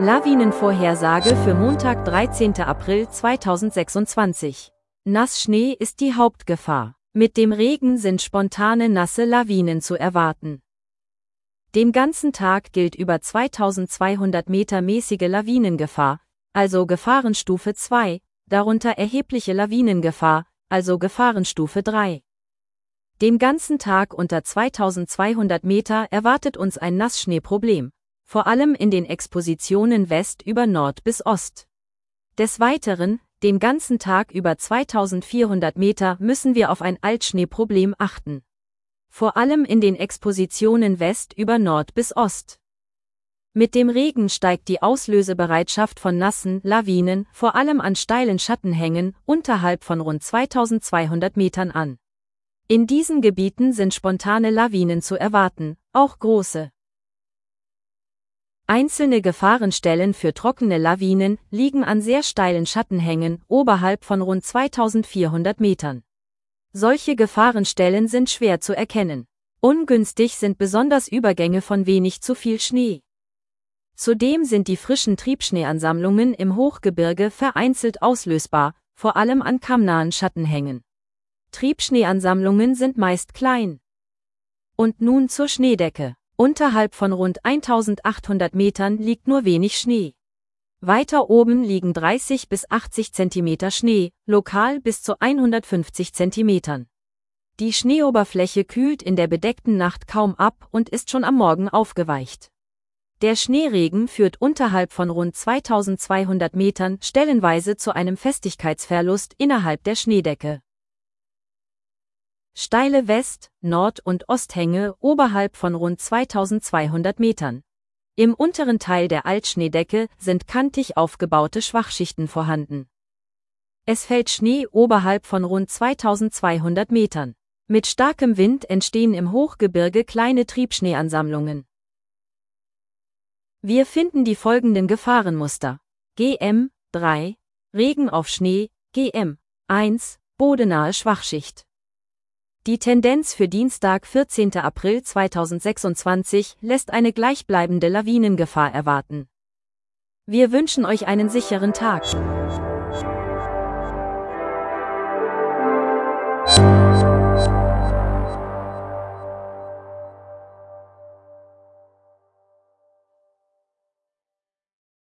Lawinenvorhersage für Montag, 13. April 2026. Nassschnee ist die Hauptgefahr. Mit dem Regen sind spontane nasse Lawinen zu erwarten. Den ganzen Tag gilt über 2200 Meter mäßige Lawinengefahr, also Gefahrenstufe 2, darunter erhebliche Lawinengefahr, also Gefahrenstufe 3. Den ganzen Tag unter 2200 Meter erwartet uns ein Nassschneeproblem, vor allem in den Expositionen West über Nord bis Ost. Des Weiteren, den ganzen Tag über 2400 Meter müssen wir auf ein Altschneeproblem achten. Vor allem in den Expositionen West über Nord bis Ost. Mit dem Regen steigt die Auslösebereitschaft von nassen Lawinen, vor allem an steilen Schattenhängen, unterhalb von rund 2200 Metern an. In diesen Gebieten sind spontane Lawinen zu erwarten, auch große. Einzelne Gefahrenstellen für trockene Lawinen liegen an sehr steilen Schattenhängen, oberhalb von rund 2400 Metern. Solche Gefahrenstellen sind schwer zu erkennen. Ungünstig sind besonders Übergänge von wenig zu viel Schnee. Zudem sind die frischen Triebschneeansammlungen im Hochgebirge vereinzelt auslösbar, vor allem an kammnahen Schattenhängen. Triebschneeansammlungen sind meist klein. Und nun zur Schneedecke. Unterhalb von rund 1800 Metern liegt nur wenig Schnee. Weiter oben liegen 30 bis 80 cm Schnee, lokal bis zu 150 cm. Die Schneeoberfläche kühlt in der bedeckten Nacht kaum ab und ist schon am Morgen aufgeweicht. Der Schneeregen führt unterhalb von rund 2200 Metern stellenweise zu einem Festigkeitsverlust innerhalb der Schneedecke. Steile West-, Nord- und Osthänge oberhalb von rund 2200 Metern. Im unteren Teil der Altschneedecke sind kantig aufgebaute Schwachschichten vorhanden. Es fällt Schnee oberhalb von rund 2200 Metern. Mit starkem Wind entstehen im Hochgebirge kleine Triebschneeansammlungen. Wir finden die folgenden Gefahrenmuster. GM 3, Regen auf Schnee, GM 1, bodenahe Schwachschicht. Die Tendenz für Dienstag, 14. April 2026 lässt eine gleichbleibende Lawinengefahr erwarten. Wir wünschen euch einen sicheren Tag.